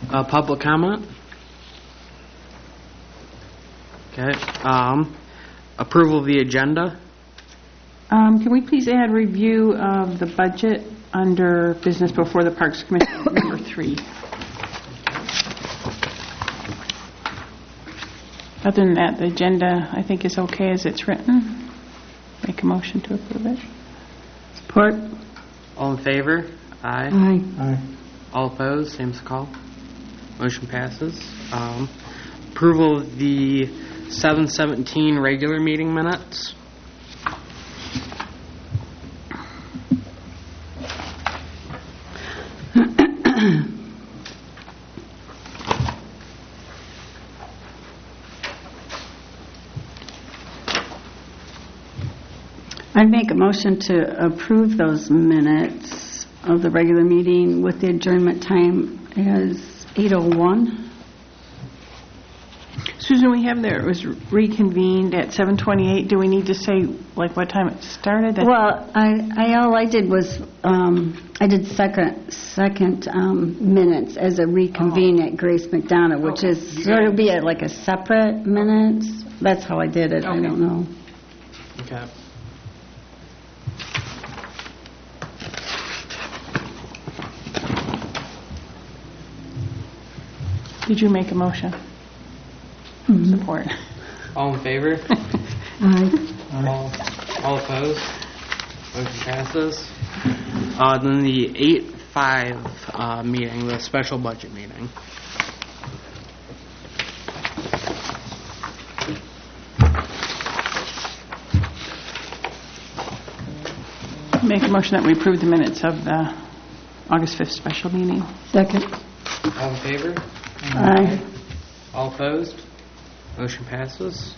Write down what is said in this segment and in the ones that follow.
Public comment? Okay. Approval of the agenda? Can we please add review of the budget under business before the Parks Commission, number 3? Other than that, the agenda, I think, is okay as it's written. Make a motion to approve it. Support. All in favor? Aye. Aye. Aye. All opposed? Same as call. Motion passes. Approval of the 7/17 regular meeting minutes. I'd make a motion to approve those minutes of the regular meeting with the adjournment time as 8:01. Susan, we have there, it was reconvened at 7:28. Do we need to say, like, what time it started? Well, all I did was I did second minutes as a reconvene at Grace McDonough, which is sort of be like a separate minutes. That's how I did it. I don't know. Okay. Did you make a motion? Support. All in favor? Aye. All opposed? Motion passes. Then the 8/5 meeting, the special budget meeting. Make a motion that we approve the minutes of the August 5th special meeting. Second. All in favor? Aye. All opposed? Motion passes.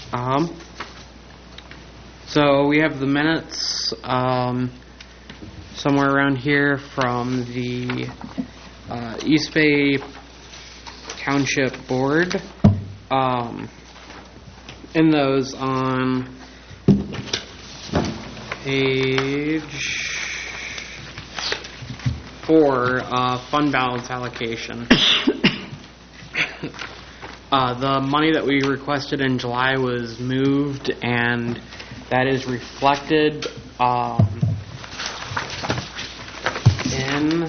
So we have the minutes somewhere around here from the East Bay Township Board. In those on page 4, fund balance allocation. The money that we requested in July was moved, and that is reflected in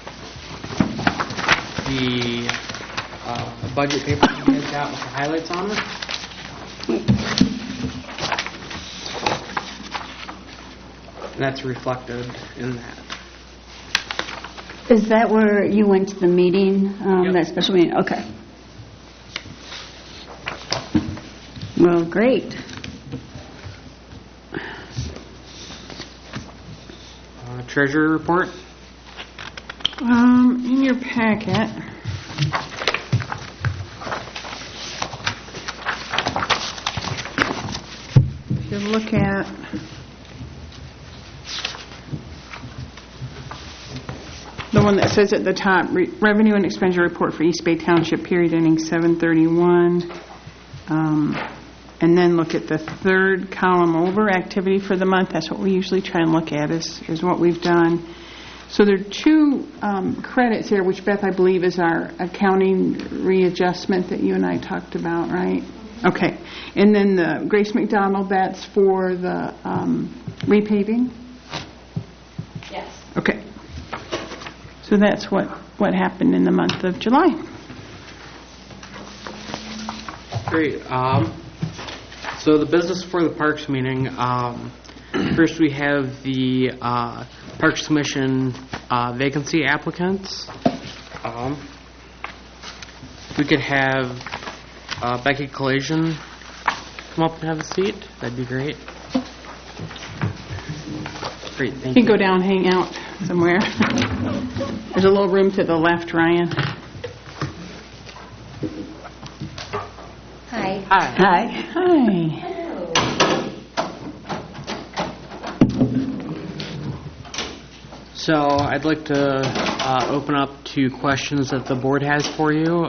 the budget paper that you guys got with the highlights on it. And that's reflected in that. Is that where you went to the meeting, Yep. that special meeting? Okay. Well, great. Treasurer report. In your packet, if you look at the one that says at the top, revenue and expenditure report for East Bay Township period ending 7/31. And then look at the third column over, activity for the month. That's what we usually try and look at is what we've done. So there are two credits here, which Beth, I believe, is our accounting readjustment that you and I talked about, right? Okay. And then the Grace McDonald, that's for the repaving? Yes. Okay. So that's what happened in the month of July. Great. So the business for the Parks meeting, first we have the Parks Commission vacancy applicants. We could have Becky Collation come up and have a seat. That'd be great. Great, thank You you. can go down and hang out somewhere. There's a little room to the left, Ryan. Hi. Hi. Hi. Hi. So I'd like to open up to questions that the board has for you.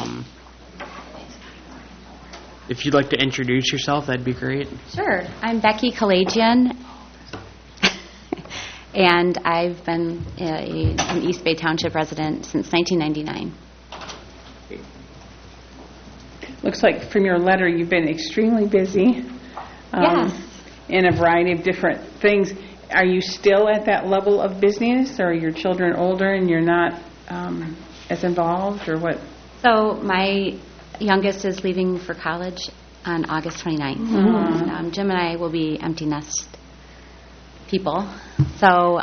If you'd like to introduce yourself, that'd be great. Sure. I'm Becky Kalajian, and I've been an East Bay Township resident since 1999. Looks like from your letter, you've been extremely busy. Yes. In a variety of different things. Are you still at that level of busyness, or are your children older and you're not as involved, or what? So my youngest is leaving for college on August 29th. Mm-hmm. And, Jim and I will be empty nest people. So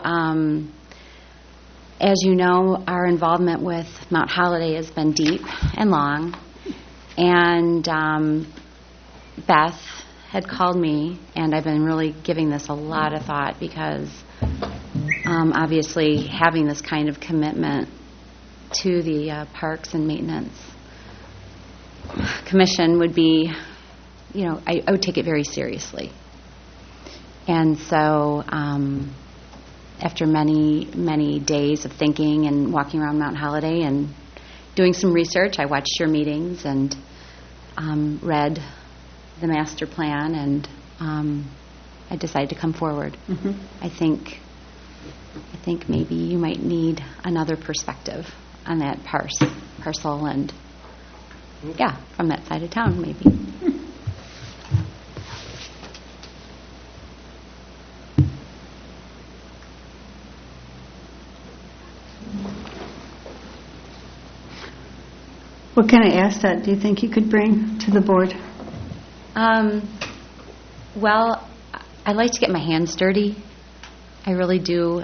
as you know, our involvement with Mount Holiday has been deep and long. And Beth had called me, and I've been really giving this a lot of thought because obviously having this kind of commitment to the Parks and Maintenance Commission would be, I would take it very seriously. And so after many, many days of thinking and walking around Mount Holiday and doing some research, I watched your meetings and read the master plan, and I decided to come forward. Mm-hmm. I think maybe you might need another perspective on that parcel, and from that side of town, maybe. What kind of asset do you think you could bring to the board? Well, I like to get my hands dirty. I really do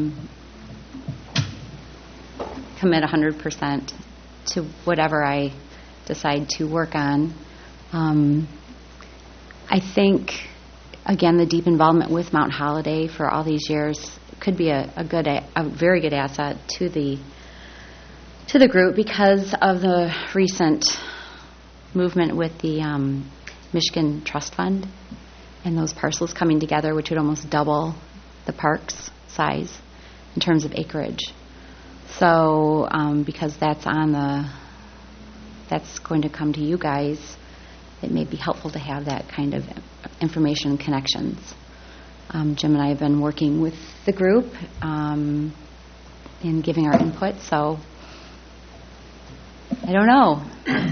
commit 100% to whatever I decide to work on. I think, again, the deep involvement with Mount Holiday for all these years could be a very good asset to the group because of the recent movement with the Michigan Trust Fund and those parcels coming together, which would almost double the park's size in terms of acreage. So because that's going to come to you guys, it may be helpful to have that kind of information and connections. Jim and I have been working with the group in giving our input, so I don't know.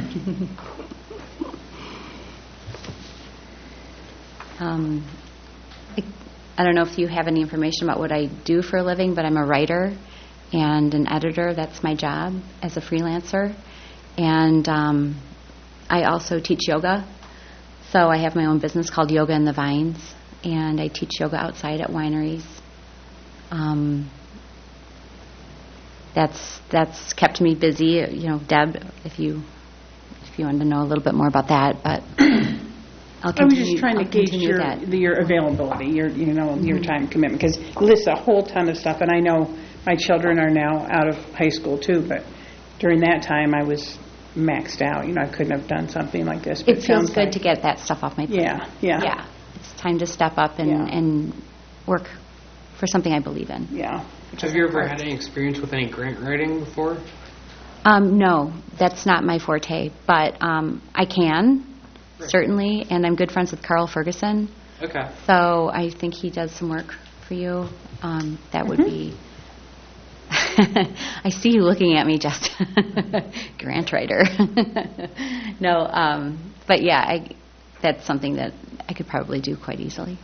I don't know if you have any information about what I do for a living, but I'm a writer and an editor. That's my job as a freelancer. And I also teach yoga. So I have my own business called Yoga in the Vines, and I teach yoga outside at wineries. That's kept me busy. Deb, if you wanted to know a little bit more about that, but I'll continue. I was just trying to gauge your availability, your time commitment, because it lists a whole ton of stuff, and I know my children are now out of high school too, but during that time I was maxed out. I couldn't have done something like this. But it feels good to get that stuff off my plate. Yeah. It's time to step up and work for something I believe in. Yeah. Have you ever had any experience with any grant writing before? No, that's not my forte, but I can, certainly, and I'm good friends with Carl Ferguson. Okay. So I think he does some work for you. That would be... I see you looking at me, just grant writer. No, but yeah, that's something that I could probably do quite easily.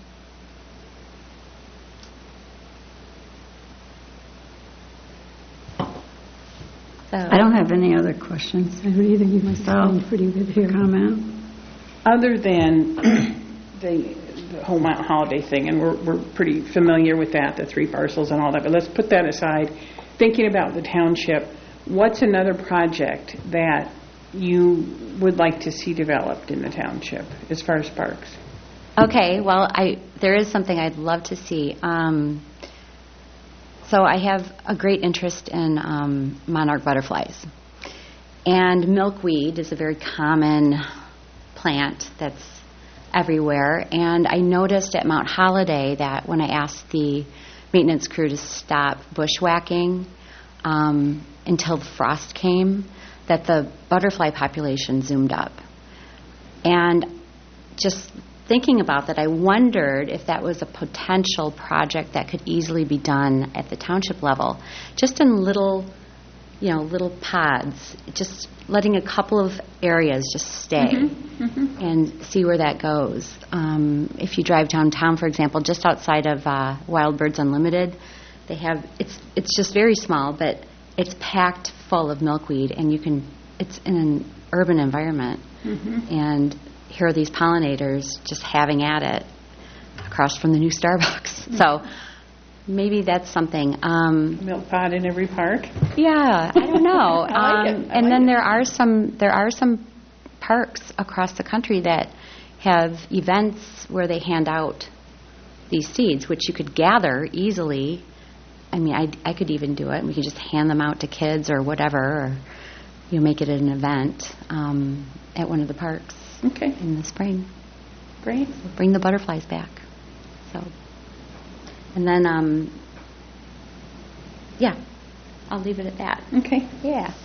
So, I don't have any other questions. I would either give myself pretty good here. Comment. Other than the whole Mount Holiday thing, and we're pretty familiar with that, the 3 parcels and all that, but let's put that aside. Thinking about the township, what's another project that you would like to see developed in the township as far as parks? Okay, well, there is something I'd love to see. So I have a great interest in monarch butterflies. And milkweed is a very common plant that's everywhere. And I noticed at Mount Holiday that when I asked the maintenance crew to stop bushwhacking until the frost came, that the butterfly population zoomed up. And just thinking about that, I wondered if that was a potential project that could easily be done at the township level, just in little little pods, just letting a couple of areas just stay and see where that goes. If you drive downtown, for example, just outside of Wild Birds Unlimited, they have, it's just very small, but it's packed full of milkweed, and it's in an urban environment. And here are these pollinators just having at it across from the new Starbucks. So maybe that's something. Milk pod in every park. Yeah, I don't know. I like it. And then there are some parks across the country that have events where they hand out these seeds, which you could gather easily. I mean, I could even do it. And we could just hand them out to kids or whatever, or make it an event at one of the parks in the spring. Great. Bring the butterflies back. So, and then, I'll leave it at that. Okay. Yeah.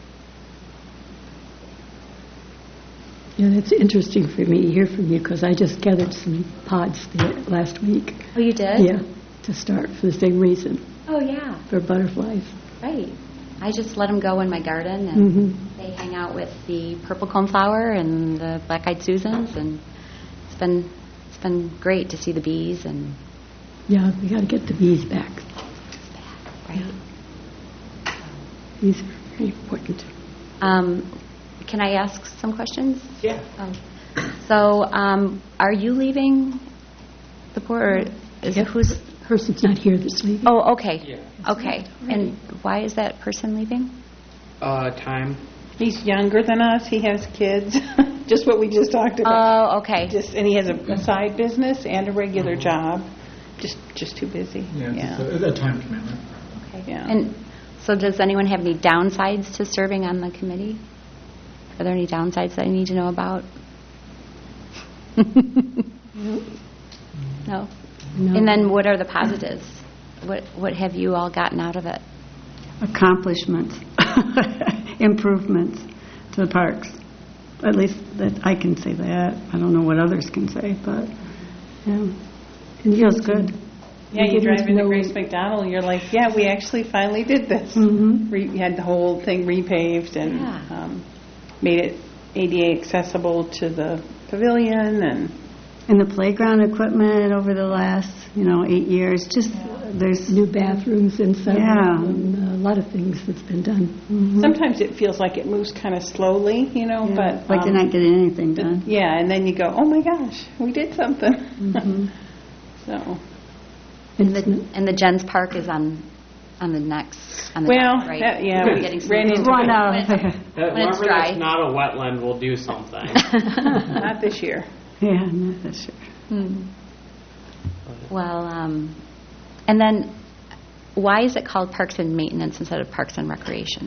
Yeah, that's interesting for me to hear from you because I just gathered some pods last week. Oh, you did? Yeah, to start for the same reason, Oh, yeah. for butterflies. Right. I just let them go in my garden, and they hang out with the purple coneflower and the black-eyed Susans, and it's been great to see the bees and. Yeah, we got to get the bees back. Right. Bees are very important. Can I ask some questions? Yeah. So, are you leaving the board, or is it who's? Person's not here that's leaving. Oh, okay. Yeah. Okay. And why is that person leaving? Time. He's younger than us. He has kids. Just what we just talked about. Oh, okay. And he has a side business and a regular job. Just too busy. Yeah, it's a time commitment. Okay. Yeah. And so, does anyone have any downsides to serving on the committee? Are there any downsides that I need to know about? No. No. And then, what are the positives? What have you all gotten out of it? Accomplishments, improvements to the parks. At least that I can say that. I don't know what others can say, but yeah, it feels good. Yeah, you Getting drive to into know- Grace McDonald, you're like, yeah, we actually finally did this. You had the whole thing repaved and Yeah. made it ADA accessible to the pavilion, And the playground equipment over the last, 8 years, just there's New bathrooms inside, Yeah. and a lot of things that's been done. sometimes it feels like it moves kind of slowly, but... like they're not getting anything done. Yeah, and then you go, oh my gosh, we did something. So, And the Jens Park is on the next on the well, dock, right? we Getting some ran into One it. out. When it's Wherever dry. that's not a wetland will do something. Not this year. Yeah, not this year. Well, and then why is it called Parks and Maintenance instead of Parks and Recreation?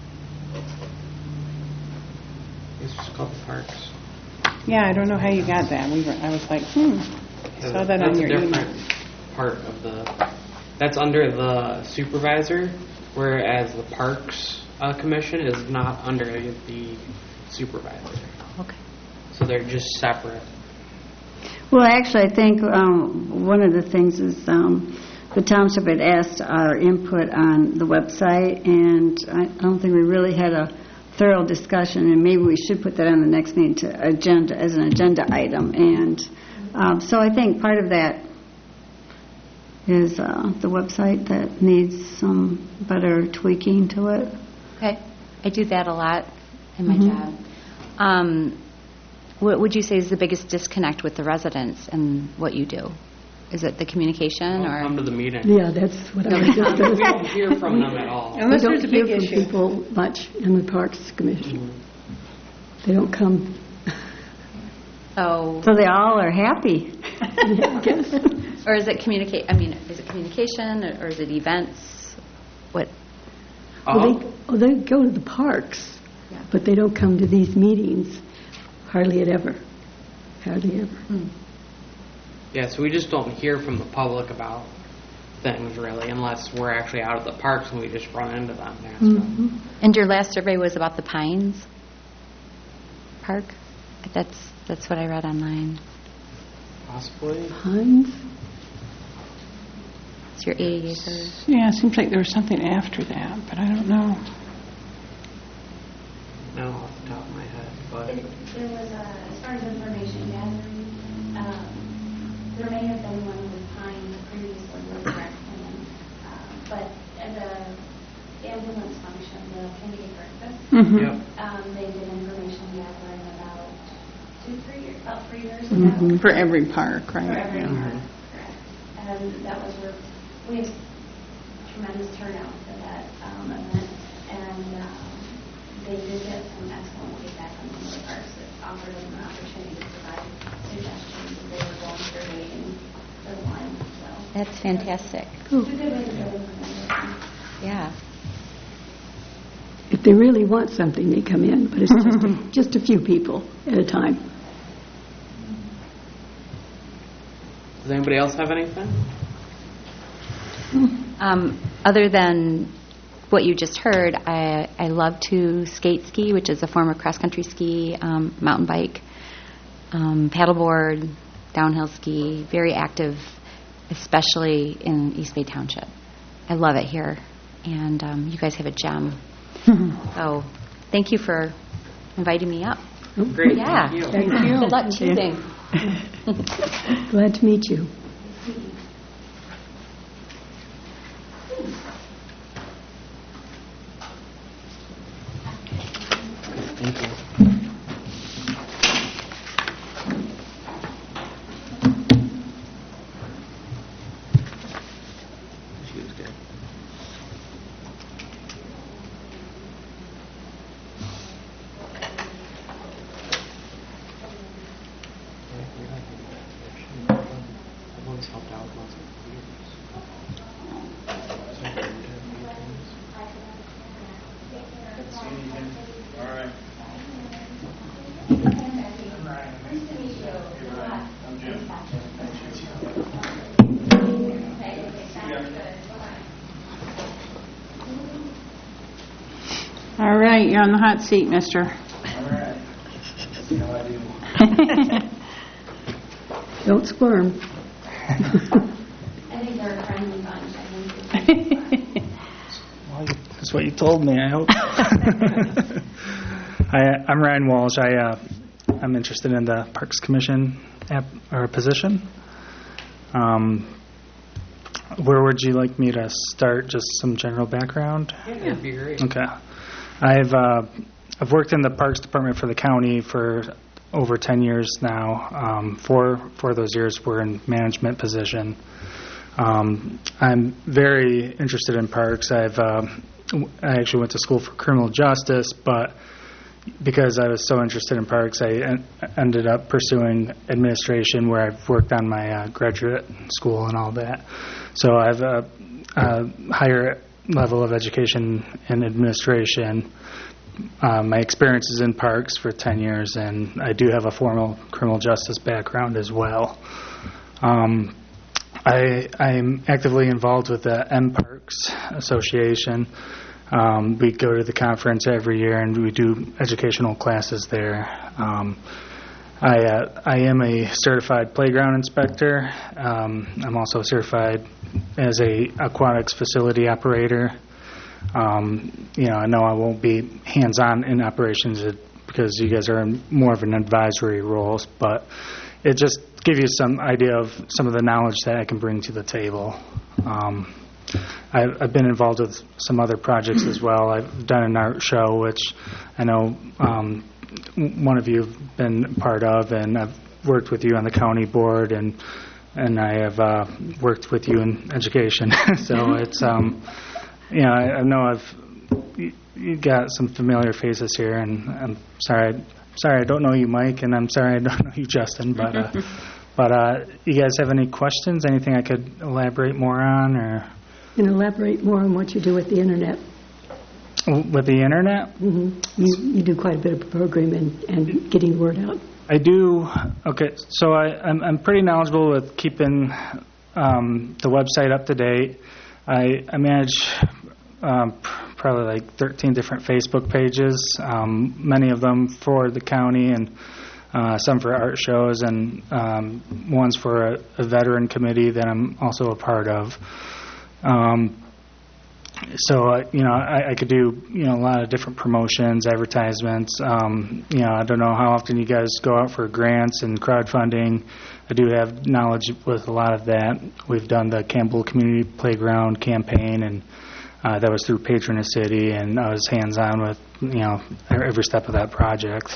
It's just called the parks. Yeah, I don't know how you got that. I was like, I saw that on That's your a email. different part of that's under the supervisor, whereas the Parks Commission is not under the supervisor. Okay. So they're just separate. Well, actually, I think one of the things is the township had asked our input on the website, and I don't think we really had a thorough discussion, and maybe we should put that on the next meeting as an agenda item. And so I think part of that is the website that needs some better tweaking to it. Okay. I do that a lot in my job. What would you say is the biggest disconnect with the residents and what you do? Is it the communication Don't or? come to the meeting. Yeah, that's what I was just going We to don't say. hear from them at all. We Unless don't there's a hear big from issue. people much in the Parks Commission. They don't come. So, So they all are happy. I guess. or is it communicate? I mean, is it communication or is it events? What? They go to the parks, Yeah. but they don't come to these meetings. Hardly ever. Yeah, so we just don't hear from the public about things really, unless we're actually out at the parks and we just run into them and ask them. And your last survey was about the Pines Park. That's what I read online. Possibly. Pines? It's your 80 acres. Yeah, it seems like there was something after that, but I don't know. there was, as far as information gathering, there may have been one with Pine previously with rec plan, but at the ambulance function, the community breakfast, Yep. they did information gathering about 3 years ago. For every park, For right? every Yeah. park, correct. And that was where we have tremendous turnout for that event, and they did get some excellent feedback on some of the parks that offered them an opportunity to provide suggestions as they were going through the line. So That's fantastic. it's a good way to get information. Yeah. If they really want something, they come in, but it's just a few people at a time. Does anybody else have anything? Other than what you just heard, I love to skate ski, which is a form of cross-country ski, mountain bike, paddleboard, downhill ski, very active, especially in East Bay Township. I love it here, and you guys have a gem. So thank you for inviting me up. Great. Yeah. Thank you. Thank you. Good luck choosing. Glad to meet you. Thank you. She was good. I've always helped out lots of years. All right, you're on the hot seat, mister. Don't squirm. I think they're a friendly bunch. I think Well, that's what you told me, I hope. I'm Ryan Walsh. I'm interested in the Parks Commission position. Where would you like me to start? Just some general background? Yeah, that'd be great. Okay. I've worked in the Parks Department for the county for over 10 years now. Four of those years were in management position. I'm very interested in parks. I actually went to school for criminal justice, but because I was so interested in parks, I ended up pursuing administration, where I've worked on my graduate school and all that. So I have a higher level of education in administration. My experience is in parks for 10 years, and I do have a formal criminal justice background as well. I'm actively involved with the M-Parks Association. We go to the conference every year, and we do educational classes there. I am a certified playground inspector. I'm also certified as a aquatics facility operator. I know I won't be hands-on in operations because you guys are in more of an advisory role, but it just gives you some idea of some of the knowledge that I can bring to the table. I've been involved with some other projects as well. I've done an art show, which I know one of you have been part of, and I've worked with you on the county board, and I have worked with you in education. So it's, I know you got some familiar faces here, and I'm sorry I don't know you, Mike, and I'm sorry I don't know you, Justin, but you guys have any questions? Anything I could elaborate more on, or? And elaborate more on what you do with the internet. With the internet? Mm-hmm. You do quite a bit of programming and getting word out. I do. Okay, so I'm pretty knowledgeable with keeping the website up to date. I manage probably like 13 different Facebook pages, many of them for the county and some for art shows, and one's for a veteran committee that I'm also a part of. I could do, a lot of different promotions, advertisements. I don't know how often you guys go out for grants and crowdfunding. I do have knowledge with a lot of that. We've done the Campbell Community Playground campaign, and that was through Patron of City, and I was hands-on with, every step of that project.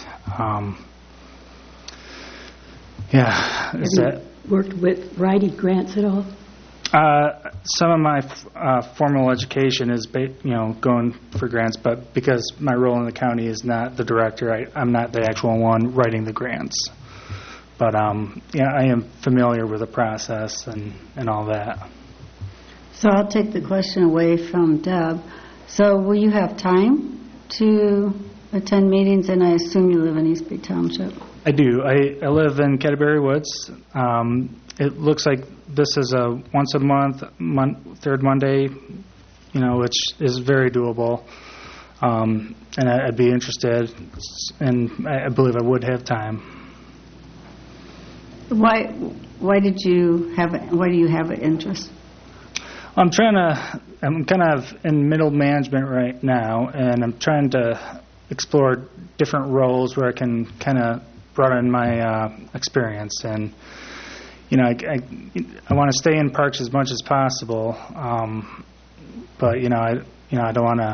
Have you worked with writing grants at all? Some of my formal education is, going for grants, but because my role in the county is not the director, I'm not the actual one writing the grants. But, I am familiar with the process and all that. So I'll take the question away from Deb. So will you have time to attend meetings? And I assume you live in East Bay Township. I do. I live in Cadbury Woods. It looks like this is a once a month, third Monday, which is very doable. And I'd be interested, and I believe I would have time. Why do you have an interest? I'm kind of in middle management right now, and I'm trying to explore different roles where I can kind of broaden my experience. And, I want to stay in parks as much as possible, but, I don't want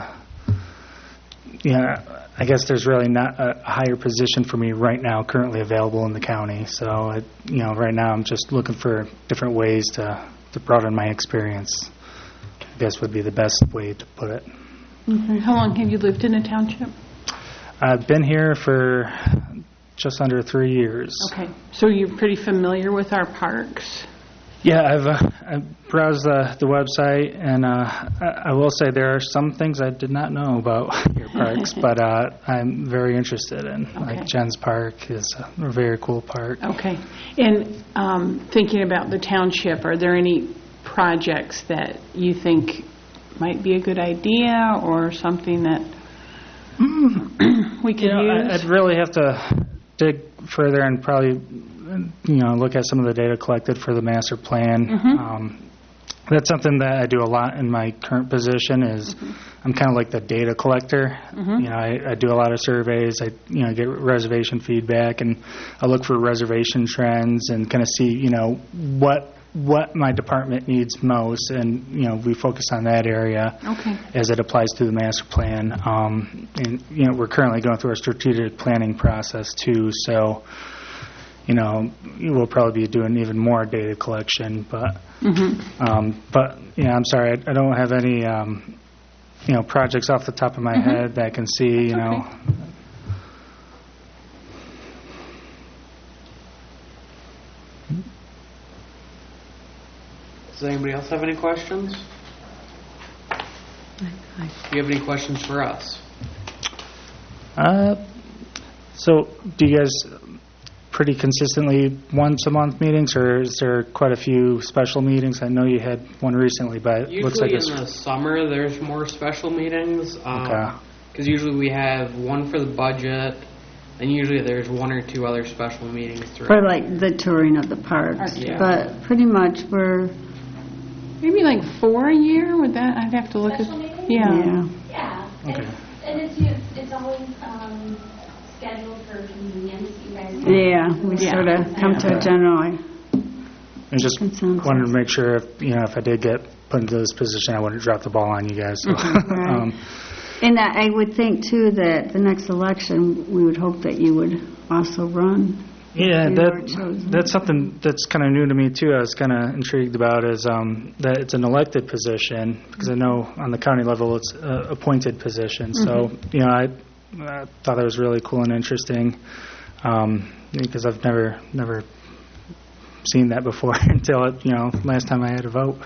to, I guess there's really not a higher position for me right now currently available in the county. So, right now I'm just looking for different ways to broaden my experience, I guess would be the best way to put it. Okay. How long have you lived in a township? I've been here for just under 3 years. Okay. So you're pretty familiar with our parks? Yeah, I've browsed the website, and I will say there are some things I did not know about your parks, but I'm very interested in. Okay. Like Jen's Park is a very cool park. Okay. And thinking about the township, are there any projects that you think might be a good idea or something that we could use? I'd really have to dig further and probably look at some of the data collected for the master plan. Mm-hmm. That's something that I do a lot in my current position is I'm kind of like the data collector. Mm-hmm. I do a lot of surveys. I get reservation feedback, and I look for reservation trends and kind of see what my department needs most, and we focus on that area. Okay. As it applies to the master plan. And we're currently going through our strategic planning process too, so we'll probably be doing even more data collection, but I'm sorry, I don't have any projects off the top of my head that I can see. Okay. Does anybody else have any questions? Do you have any questions for us? So do you guys pretty consistently once a month meetings, or is there quite a few special meetings? I know you had one recently, but it looks like usually in the summer there's more special meetings. Okay. Because usually we have one for the budget, and usually there's one or two other special meetings throughout. For like the touring of the parks. Yeah. But pretty much we're... Maybe like 4 a year? Would that? I'd have to look Special at. meetings? Yeah. Yeah. Okay. And it's always scheduled for convenience. You guys. We sort of come to a general... I just Consensus. wanted to make sure if I did get put into this position, I wouldn't drop the ball on you guys. So. Right. And I would think, too, that the next election, we would hope that you would also run. Yeah, if you were chosen. that's something that's kind of new to me, too. I was kind of intrigued about is that it's an elected position, because I know on the county level it's an appointed position. So, I thought that was really cool and interesting, because I've never seen that before until, last time I had a vote.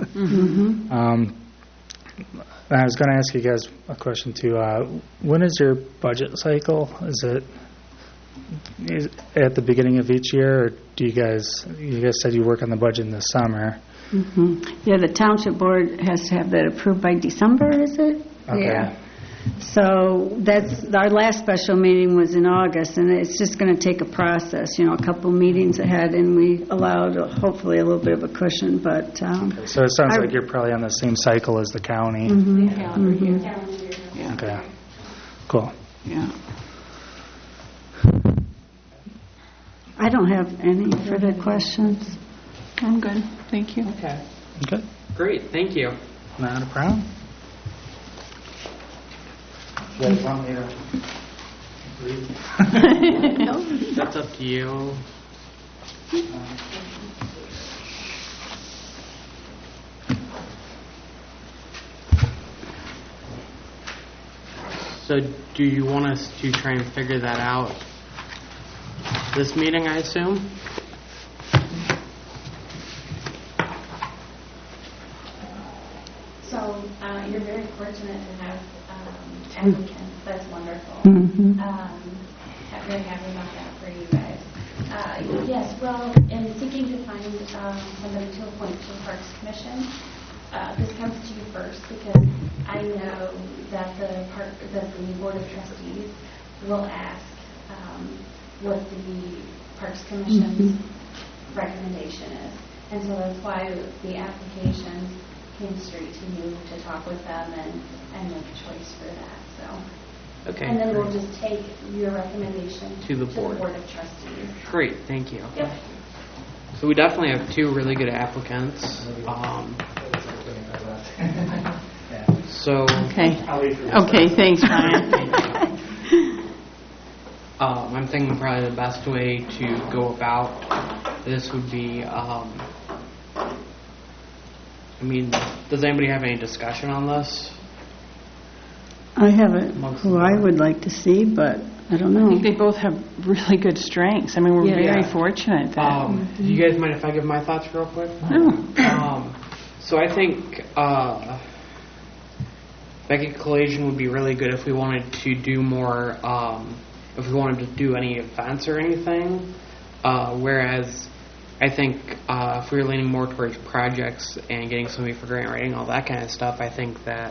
I was going to ask you guys a question, too. When is your budget cycle? Is it at the beginning of each year, or do you guys said you work on the budget in the summer? Yeah, the township board has to have that approved by December, is it? Okay. Yeah. So that's, our last special meeting was in August, and it's just going to take a process, a couple meetings ahead, and we allowed hopefully a little bit of a cushion, but... So it sounds like you're probably on the same cycle as the county. Yeah. Okay, cool. Yeah. I don't have any further questions. I'm good. Thank you. Okay. Okay, Great. Thank you. not a problem. You guys want me to breathe? That's up to you. So do you want us to try and figure that out this meeting, I assume? So you're very fortunate to have applicants. That's wonderful. Very happy about that for you guys. Yes, well, in seeking to find somebody to appoint to the Parks Commission, this comes to you first because I know that the Board of Trustees will ask what the Parks Commission's recommendation is. And so that's why the applications came straight to you to talk with them and make a choice for that. So, Okay. and then we'll just take your recommendation To the board. Board of Trustees. Great. Thank you. Yep. So we definitely have two really good applicants. So Okay. Okay, thanks, Ryan. I'm thinking probably the best way to go about this would be, does anybody have any discussion on this? I haven't, who I would like to see, but I don't I know. think they both have really good strengths. I mean, we're very fortunate that... Do you guys mind if I give my thoughts real quick? No. So I think Becky Collation would be really good if we wanted to do more, if we wanted to do any events or anything. Whereas I think if we were leaning more towards projects and getting somebody for grant writing, all that kind of stuff, I think that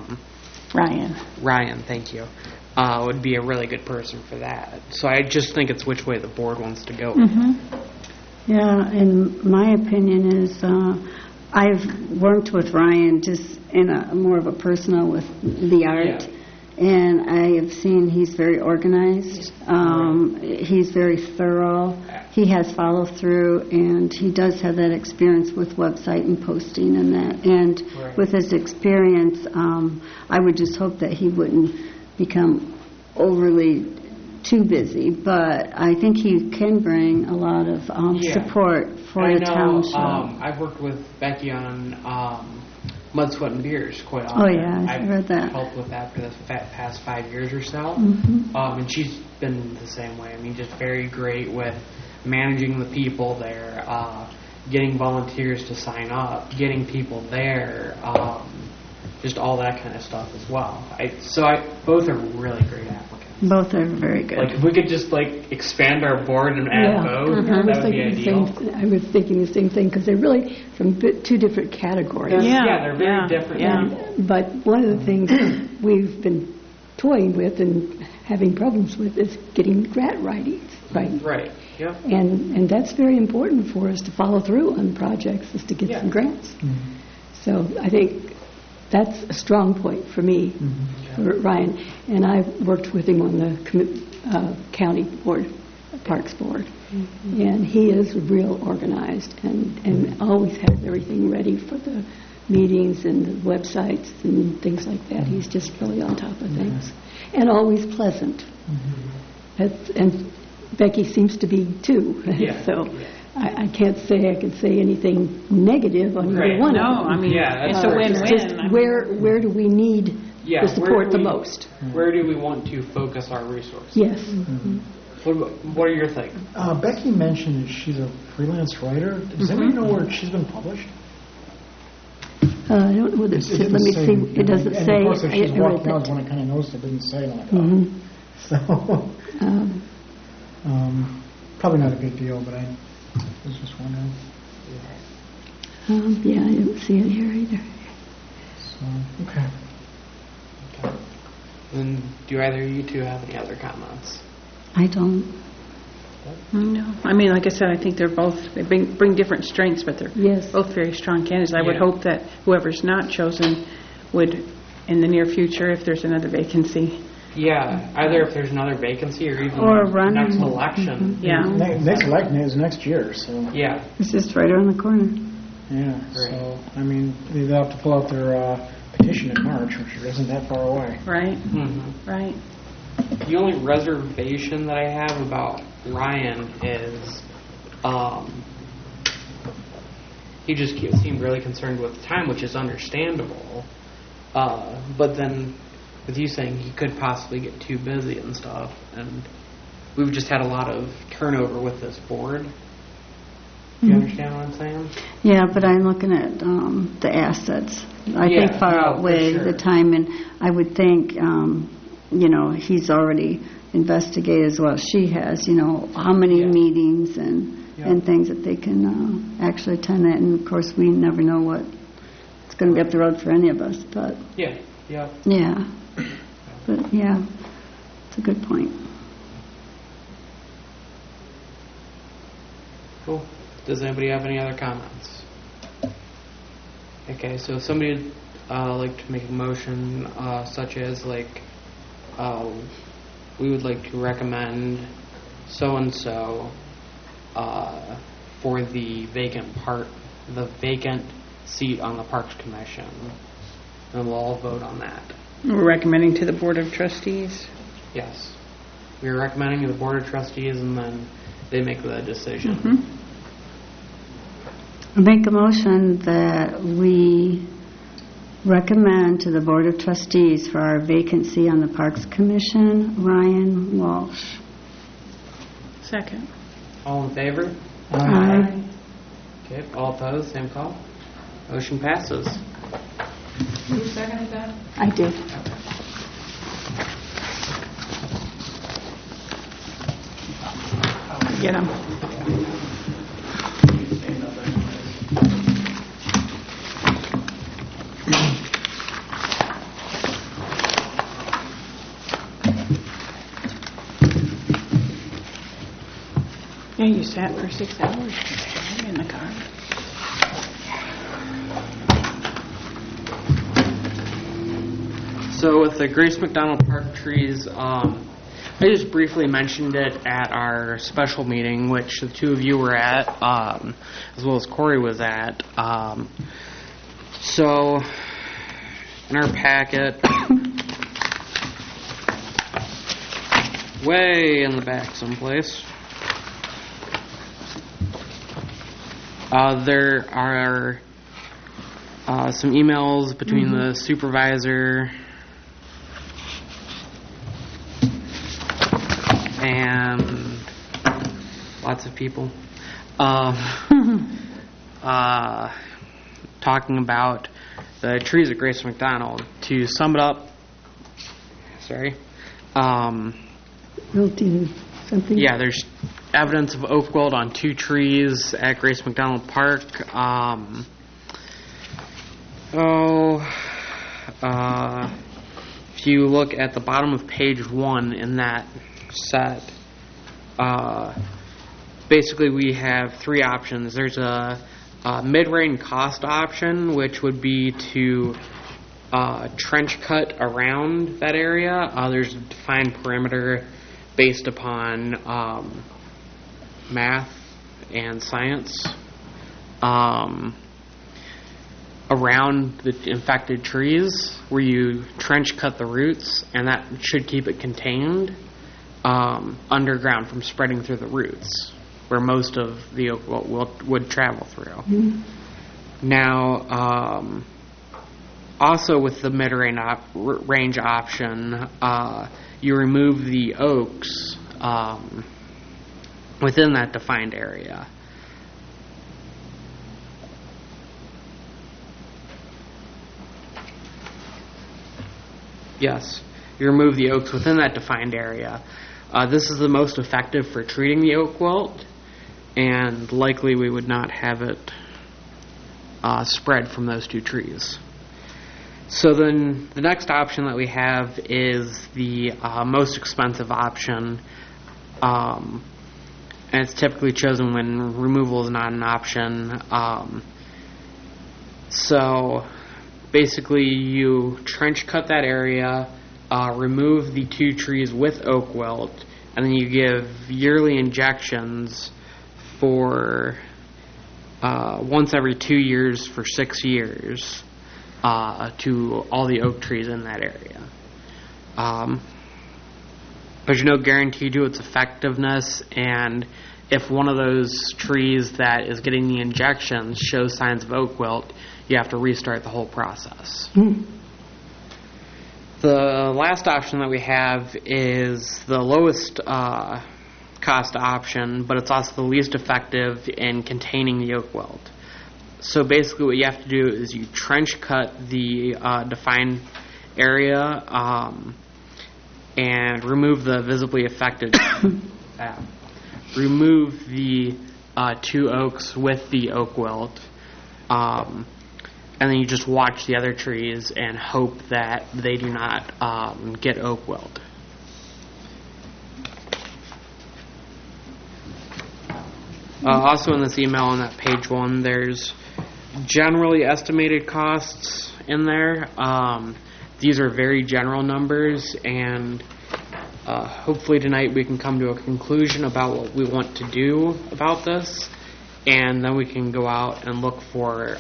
Ryan, thank you, would be a really good person for that. So I just think it's which way the board wants to go. Yeah, and my opinion is I've worked with Ryan just in a more of a personal with the art, and I have seen he's very organized. He's very thorough. He has follow through, and he does have that experience with website and posting and that. And with his experience, I would just hope that he wouldn't become overly too busy, but I think he can bring a lot of support for the township. I've worked with Becky on Mud, Sweat, and Beers quite often. Oh, yeah, I've read that. I've helped with that for the past 5 years or so. And she's been the same way. I mean, just very great with managing the people there, getting volunteers to sign up, getting people there, just all that kind of stuff as well. Both are really great applicants. Both are very good. Like, if we could just, expand our board and add both, that would be ideal. I was thinking the same thing, because they're really from two different categories. They're very different. Yeah. But one of the things we've been toying with and having problems with is getting grant writing. Right. Yep. And that's very important for us to follow through on projects, is to get some grants. So I think that's a strong point for me, for Ryan. And I've worked with him on the county board, Parks Board. And he is real organized and always has everything ready for the meetings and the websites and things like that. He's just really on top of things. And always pleasant. And Becky seems to be too. So I can't say I can say anything negative on either one of them. No, I mean, it's a win-win. Just where do we need the support the most? Where do we want to focus our resources? Yes. What are your things? Becky mentioned that she's a freelance writer. Does anybody know where she's been published? I don't know whether let me see. It doesn't say. Of course, if she's I read walking out, that. when I kind of noticed it didn't say. And so, probably not a big deal, but I was just wondering. Yeah, I don't see it here either. So, okay. And do either of you two have any other comments? I don't. No. I mean, like I said, I think they bring different strengths, but they're Yes. both very strong candidates. I would Yeah. hope that whoever's not chosen would, in the near future, if there's another vacancy. Yeah, either if there's another vacancy or even Or the running. next election. Yeah. Next election is next year, so, Yeah. It's just right around the corner. yeah. So, I mean, they'll have to pull out their petition in March, which isn't that far away. Right? Mm-hmm. Right. The only reservation that I have about Ryan is he just seemed really concerned with the time, which is understandable. But then with you saying he could possibly get too busy and stuff, and we've just had a lot of turnover with this board. Do you understand what I'm saying? Yeah, but I'm looking at the assets. I Yeah, think far no, for outweigh sure. the time, and I would think, he's already investigated as well as she has, how many Yeah. meetings and Yeah. things that they can actually attend at. And, of course, we never know what it's going to be up the road for any of us. But, Yeah. yeah. But, yeah, it's a good point. Cool. Does anybody have any other comments? Okay, so if somebody would like to make a motion such as we would like to recommend so-and-so for the vacant seat on the Parks Commission, and we'll all vote on that. We're recommending to the Board of Trustees. Yes. We're recommending to the Board of Trustees, and then they make the decision. Mm-hmm. I make a motion that we recommend to the Board of Trustees for our vacancy on the Parks Commission, Ryan Walsh. Second. All in favor? Aye. Okay, all opposed, same call. Motion passes. Who seconded that? I did. Get him. Yeah, you sat for 6 hours in the car. So with the Grace McDonald Park trees, I just briefly mentioned it at our special meeting, which the two of you were at, as well as Corey was at. So in our packet, way in the back someplace, there are some emails between the supervisor and lots of people talking about the trees at Grace McDonald. To sum it up, Built in something? yeah, there's evidence of oak wilt on 2 trees at Grace McDonald Park. If you look at the bottom of page 1 in that set, basically we have 3 options. There's a mid-range cost option, which would be to trench cut around that area. There's a defined perimeter based upon math and science around the infected trees, where you trench cut the roots, and that should keep it contained underground from spreading through the roots, where most of the oak wilt would travel through. Now, also with the mid-range option, you remove the oaks within that defined area. Yes, you remove the oaks within that defined area. This is the most effective for treating the oak wilt, and likely we would not have it spread from those 2 trees. So then the next option that we have is the most expensive option, and it's typically chosen when removal is not an option. So basically you trench cut that area, remove the 2 trees with oak wilt, and then you give yearly injections for once every 2 years for 6 years to all the oak trees in that area. There's no guarantee to its effectiveness, and if one of those trees that is getting the injections shows signs of oak wilt, you have to restart the whole process. The last option that we have is the lowest cost option, but it's also the least effective in containing the oak wilt. So basically what you have to do is you trench cut the defined area and remove the visibly affected remove the 2 oaks with the oak wilt, and then you just watch the other trees and hope that they do not get oak wilt. Also in this email on that page 1, there's generally estimated costs in there. These are very general numbers, and hopefully tonight we can come to a conclusion about what we want to do about this, and then we can go out and look for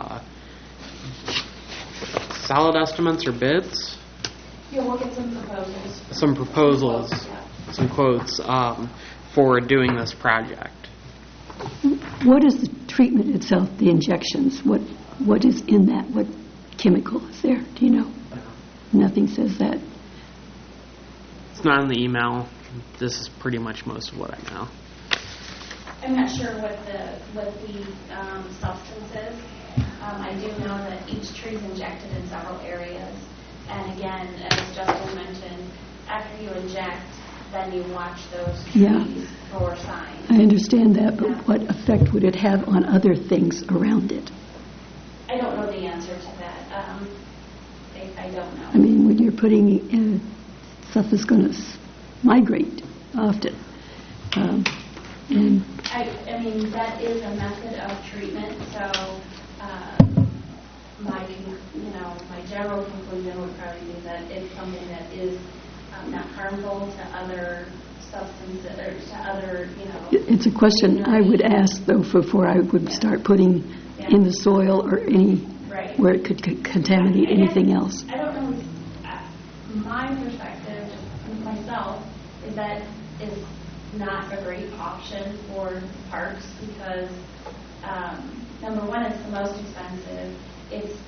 solid estimates or bids. Yeah, we'll get some proposals. Some proposals, Yeah. some quotes for doing this project. What is the treatment itself, the injections? What is in that? What chemical is there? Do you know? Nothing says that. It's not in the email. This is pretty much most of what I know. I'm not sure what the substance is. I do know that each tree is injected in several areas. And again, as Justin mentioned, after you inject, then you watch those trees for signs. I understand that, but what effect would it have on other things around it? I don't know the answer to that. I don't know. I mean, when you're putting stuff is going to migrate often. And I mean, that is a method of treatment, so my general conclusion would probably be that it's something that is not harmful to other substances or to other, it's a question I would ask, though, before I would start putting in the soil or where it could contaminate anything else. I don't know. My perspective, just myself, is that it's not a great option for parks because, number one, it's the most expensive. It's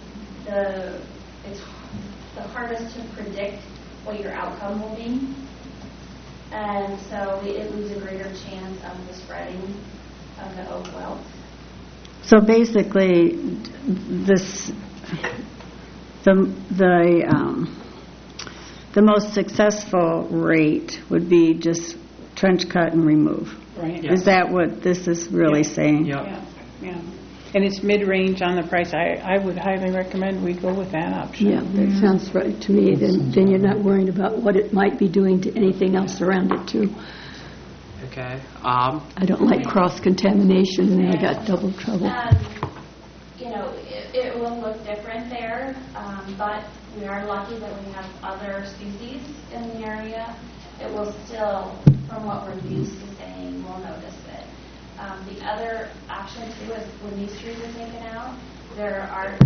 the hardest to predict what your outcome will be, and so it leaves a greater chance of the spreading of the oak wilt. So basically, the most successful rate would be just trench cut and remove. Right. Is that what this is really saying? Yep. Yeah. And it's mid-range on the price. I would highly recommend we go with that option. Yeah, that sounds right to me. Then you're not worried about what it might be doing to anything else around it, too. Okay. I don't like cross-contamination, and I got double trouble. It will look different there, but we are lucky that we have other species in the area. It will still, from what we're used to saying, we'll notice it. The other option, too, is when these trees are taken out, there's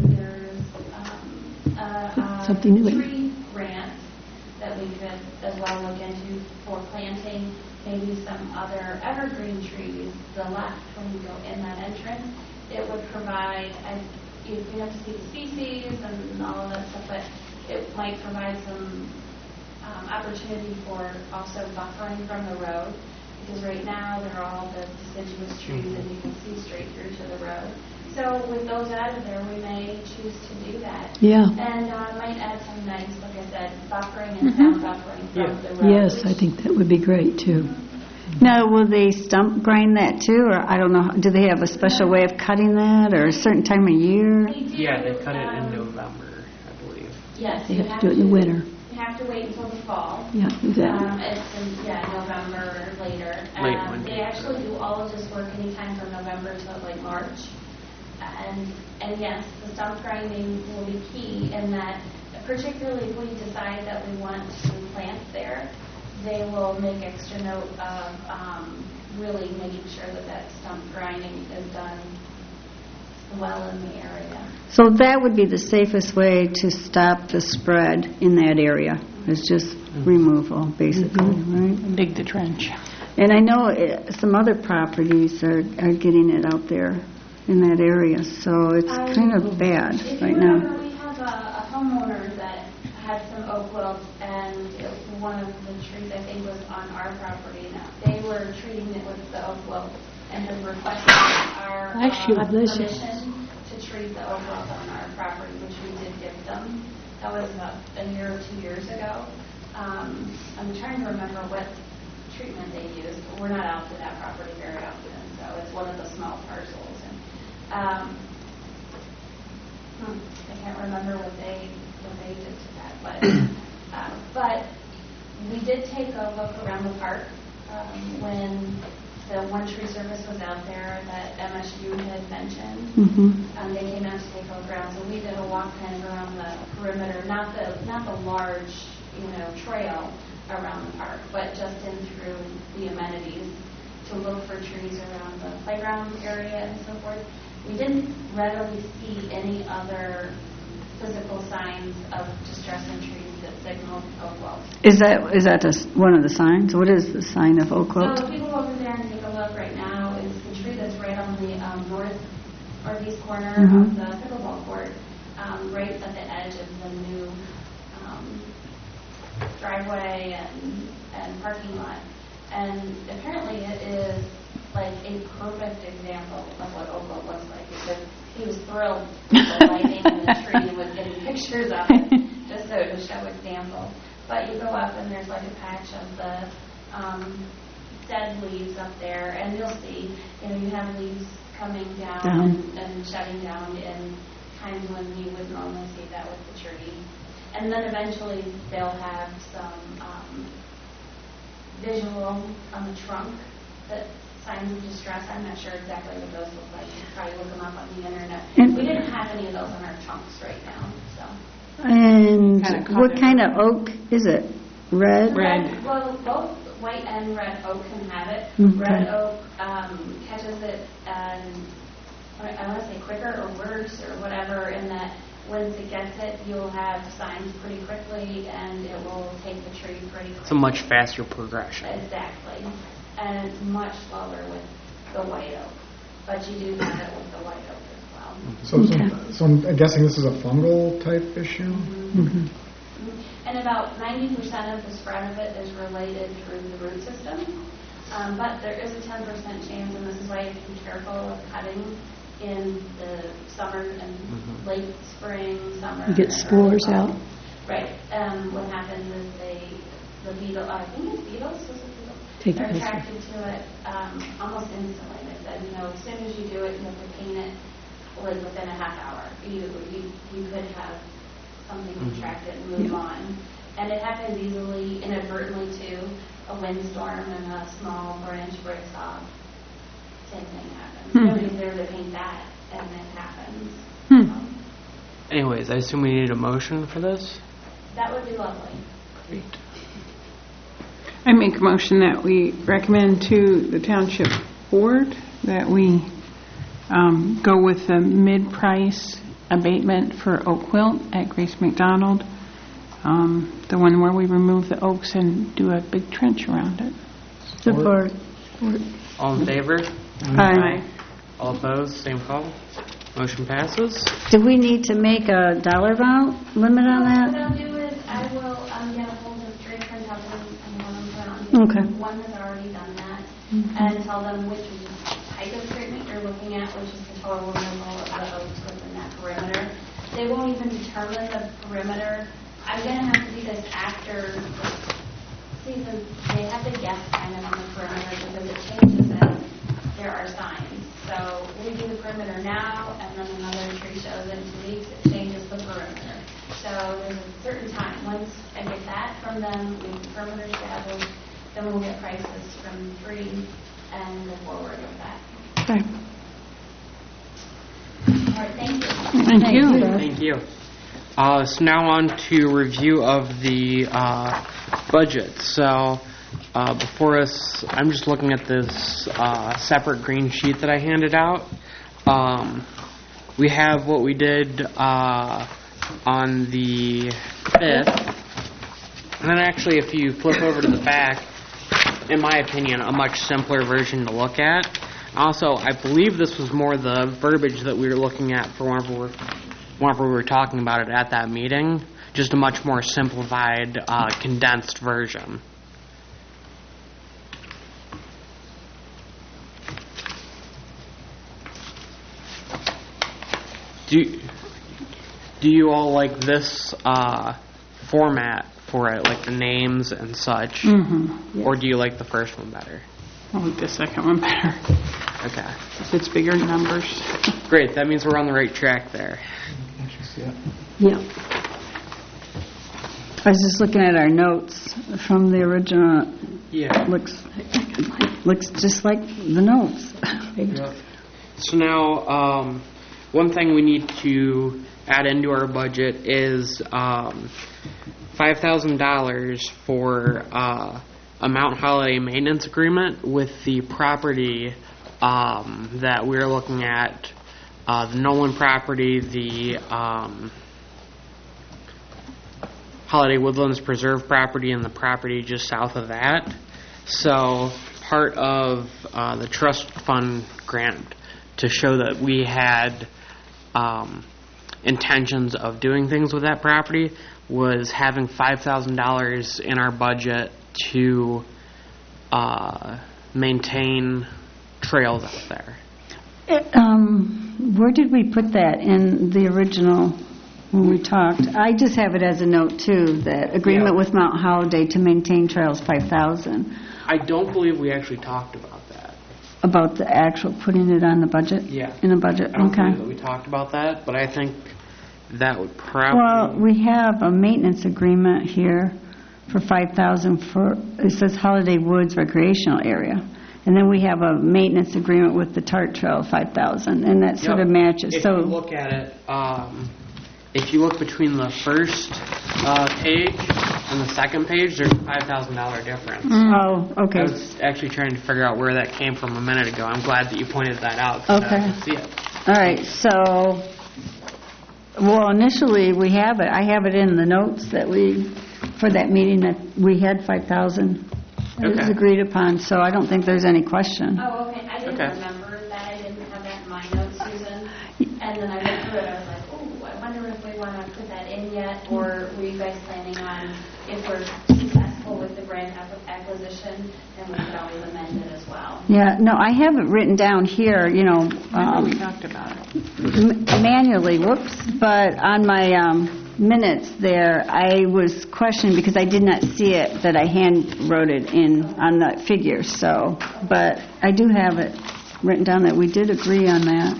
Something new. tree grant that we could as well look into for planting maybe some other evergreen trees, the left when you go in that entrance. It would provide, you have to see the species and all of that stuff, but it might provide some opportunity for also buffering from the road, because right now they're all the deciduous trees and you can see straight through to the road. So with those out of there, we may choose to do that. Yeah. And might add some nice, like I said, buffering and sound buffering from the road. Yes, I think that would be great, too. Now, will they stump grind that too, or I don't know, do they have a special way of cutting that, or a certain time of year? Yeah, they cut it in November, I believe. Yes. They you have to do it in the winter. You have to wait until the fall. Yeah, exactly. It's in, November or later. Late winter. They actually do all of this work anytime from November to like March. And yes, the stump grinding will be key in that, particularly if we decide that we want to plant there, they will make extra note of really making sure that that stump grinding is done well in the area. So that would be the safest way to stop the spread in that area, is just removal, basically, right? Dig the trench. And I know some other properties are getting it out there in that area, so it's kind of bad right now. If you remember, we have a homeowner that had some oak wilts, and one of the trees, I think, was on our property now. They were treating it with the oak wilt and have requested our permission to treat the oak wilt on our property, which we did give them. That was about a year or 2 years ago. I'm trying to remember what treatment they used. We're not out to that property very often, so it's one of the small parcels. And I can't remember what they did to that, but we did take a look around the park when the One Tree Service was out there that MSU had mentioned. They came out to take a look around, so we did a walk kind of around the perimeter, not the large, trail around the park, but just in through the amenities to look for trees around the playground area and so forth. We didn't readily see any other physical signs of distress in trees that signaled oak wilt. Is that one of the signs? What is the sign of oak wilt? So if you go over there and take a look right now, it's the tree that's right on the northeast corner of the pickleball court, right at the edge of the new driveway and parking lot. And apparently it is like a perfect example of what oak wilt looks like, because he was thrilled with the lighting and the tree and was getting pictures of it, just so to show example. But you go up and there's like a patch of the dead leaves up there, and you'll see, you have leaves coming down and shutting down in times when you would normally see that with the tree. And then eventually they'll have some visual on the trunk that signs of distress. I'm not sure exactly what those look like. You can probably look them up on the internet. We didn't have any of those on our trunks right now. So. And what kind of oak is it? Red? Red. Well, both white and red oak can have it. Okay. Red oak catches it, and I want to say quicker or worse or whatever, in that once it gets it, you'll have signs pretty quickly, and it will take the tree pretty quickly. It's a much faster progression. Exactly. And it's much slower with the white oak. But you do have it with the white oak as well. So I'm guessing this is a fungal type issue? And about 90% of the spread of it is related through the root system. But there is a 10% chance, and this is why you have to be careful of cutting in the summer and late spring, summer. You get spores out. Right. What happens is the beetle, I think it's beetles, is it beetles? They're attracted to it almost instantly. They said, as soon as you do it, you have to paint it like within a half hour. You could have something contracted and move on. And it happens easily, inadvertently too. A windstorm and a small branch breaks off. Same thing happens. Nobody's there to paint that, and it happens. Anyways, I assume we need a motion for this? That would be lovely. Great. I make a motion that we recommend to the Township Board that we go with the mid-price abatement for oak wilt at Grace McDonald, the one where we remove the oaks and do a big trench around it. Support. All in favor? Aye. All opposed? Same call. Motion passes. Do we need to make a dollar amount limit on What that? I'll do is I will get a hold of Drake and tell them Okay. one has already done that, and tell them which type of treatment you're looking at, which is the total removal of the oaks within that perimeter. They won't even determine the perimeter. I'm going to have to do this after the season. They have to guess kind of on the perimeter because it changes as there are signs. So we do the perimeter now, and then another tree shows in 2 weeks, it changes the perimeter. So there's a certain time. Once I get that from them, we confirm their status, then we'll get prices from 3 and move forward with that. Okay. All right, thank you. Thank you. Thank you. So now on to review of the budget. So before us, I'm just looking at this separate green sheet that I handed out. We have what we did on the 5th. And then actually, if you flip over to the back, in my opinion, a much simpler version to look at. Also, I believe this was more the verbiage that we were looking at for whenever we were talking about it at that meeting. Just a much more simplified, condensed version. Do you all like this format for it, like the names and such? Mm-hmm. Or do you like the first one better? I like the second one better. Okay. If it's bigger numbers. Great, that means we're on the right track there. Yeah. I was just looking at our notes from the original. Yeah. Looks just like the notes. So now, one thing we need to add into our budget is $5,000 for a Mount Holiday maintenance agreement with the property that we're looking at, the Nolan property, the Holiday Woodlands Preserve property, and the property just south of that. So part of the trust fund grant to show that we had intentions of doing things with that property was having $5,000 in our budget to maintain trails out there. Where did we put that in the original when we talked? I just have it as a note, too, that agreement with Mount Holiday to maintain trails, $5,000. I don't believe we actually talked about that. About the actual putting it on the budget? Yeah. In the budget, I don't okay. believe that we talked about that, but I think that would probably... Well, we have a maintenance agreement here for $5,000 for, it says Holiday Woods Recreational Area. And then we have a maintenance agreement with the Tart Trail, $5,000, and that sort of matches. If you look at it, if you look between the first page and the second page, there's a $5,000 difference. Oh, okay. I was actually trying to figure out where that came from a minute ago. I'm glad that you pointed that out. So Okay. I can see it. All right, so, well, initially, we have it, I have it in the notes that we, for that meeting, that we had $5,000. It was Okay. agreed upon, so I don't think there's any question. Oh, okay. I didn't Okay. remember that. I didn't have that in my notes, Susan. And then I went through it. I was like, oh, I wonder if we want to put that in yet, or were you guys planning on, if we're successful with the grant acquisition, then we could always amend it as well. Yeah, no, I have it written down here, you know, We talked about it. manually, whoops, but on my minutes there, I was questioning because I did not see it, that I hand wrote it in on the figure, so, but I do have it written down that we did agree on that.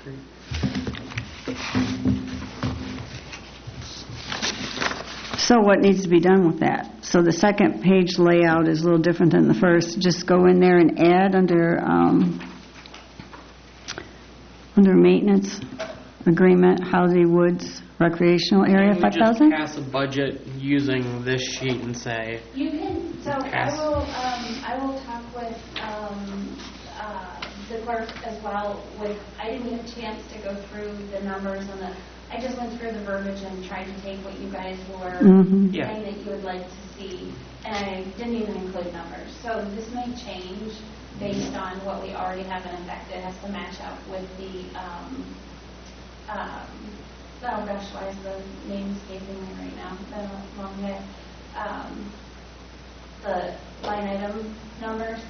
So what needs to be done with that? So the second page layout is a little different than the first. Just go in there and add under maintenance agreement, Holiday Woods Recreational Area, Can we just 5,000? pass a budget using this sheet and say, You can, so Pass. I will talk with the clerk as well with, I didn't get a chance to go through the numbers and I just went through the verbiage and tried to take what you guys were Yeah. saying that you would like to see, and I didn't even include numbers. So this may change based on what we already have in effect. It has to match up with the, oh gosh, why is the name escaping me right now? It's been a long day. The line item numbers,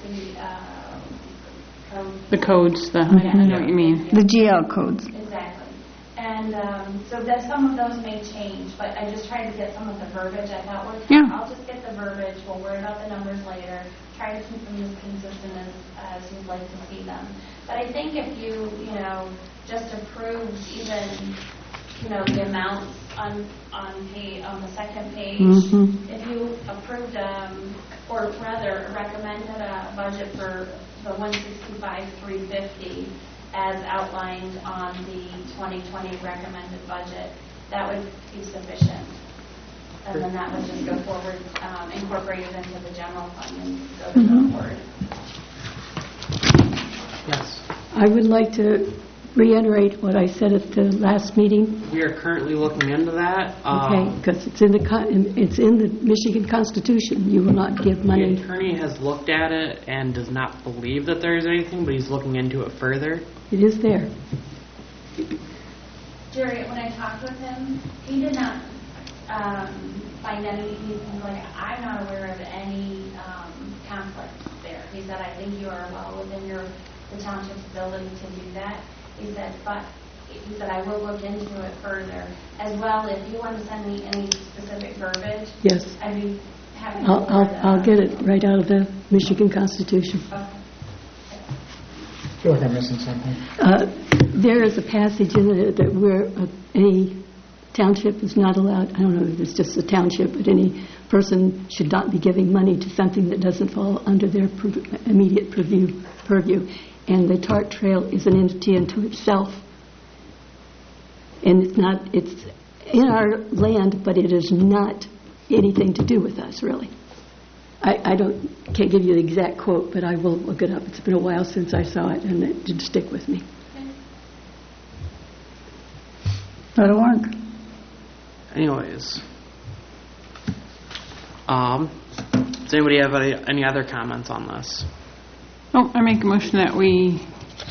The codes, I know what you mean. The GL codes. Exactly. And so that some of those may change, but I just tried to get some of the verbiage I thought would. Yeah. I'll just get the verbiage. We'll worry about the numbers later. Try to keep them as consistent as you'd like to see them. But I think if you just approved even, the amounts on the second page, Mhm. if you approved, or rather recommended a budget for the 165,350 as outlined on the 2020 recommended budget, that would be sufficient. And then that would just go forward, incorporated into the general fund and go to the board. Yes. I would like to reiterate what I said at the last meeting, We are currently looking into that. okay, because it's in the Michigan Constitution. You will not give The money. attorney has looked at it and does not believe that there is anything, but he's looking into it further. It is there. Jerry, when I talked with him, he did not find any, he's like, I'm not aware of any conflict there. He said, I think you are well within the township's ability to do that. He said, but, he said, I will look into it further. As well, if you want to send me any specific verbiage, Yes. I'd be happy to. I'll get it right out of the Michigan Constitution. Okay. I feel like I'm missing something. There is a passage in it that where any township is not allowed, I don't know if it's just a township, but any person should not be giving money to something that doesn't fall under their immediate purview. And the Tart Trail is an entity unto itself. And it's in our land, but it is not anything to do with us, really. I can't give you the exact quote, but I will look it up. It's been a while since I saw it, and it did stick with me. That'll work. Anyways. Does anybody have any other comments on this? Oh, I make a motion that we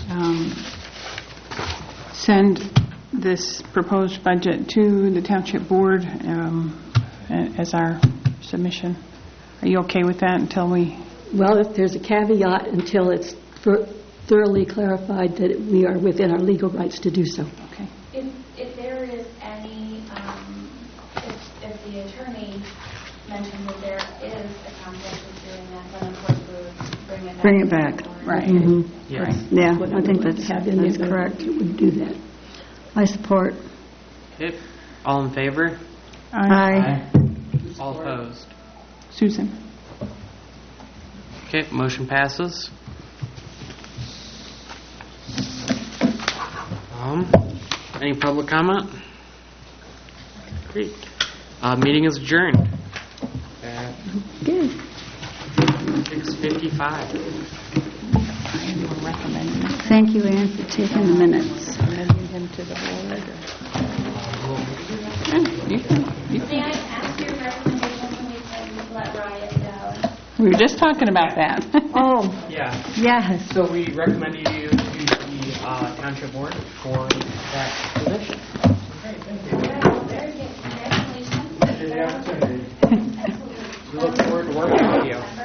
send this proposed budget to the township board as our submission. Are you okay with that until we... Well, if there's a caveat until it's thoroughly clarified that we are within our legal rights to do so. Okay. If there is any, if the attorney mentioned that there is a conflict with doing that, then of course we would bring it back. Right. Yes. Yeah, What I think would that's have in there correct. that would do that. I support. Okay. All in favor? Aye. All opposed? Susan? Okay, motion passes. Any public comment? Great. Meeting is adjourned at Good. 6:55. Thank you, Ann, for taking the minutes. Recommending him to the board. You can. May I ask your recommendation when we said we let Riot go? We were just talking about that. Oh, Yeah. yes. So we recommended you to the township board for that position. Very good. Congratulations. We look forward to working with you.